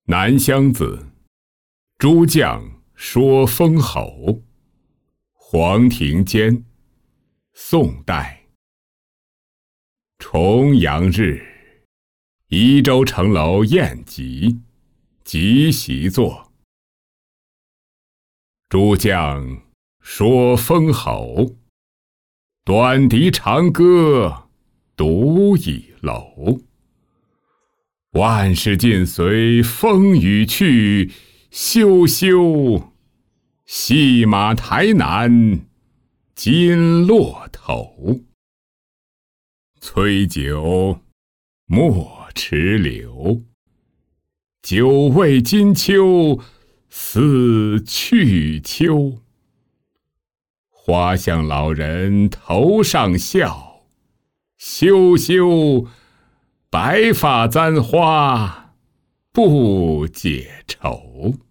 南乡子，诸将说封侯。黄庭坚，宋代。重阳日，宜州城楼宴集，即席坐。诸将说封侯，短笛长歌独倚楼。万事尽随风雨去，休休，戏马台南今落头。催酒莫迟留，酒味今秋似去秋。花香老人头上笑，休休，白发簪花不解愁。